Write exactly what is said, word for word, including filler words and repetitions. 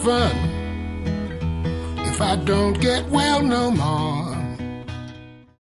fun if I don't get well no more.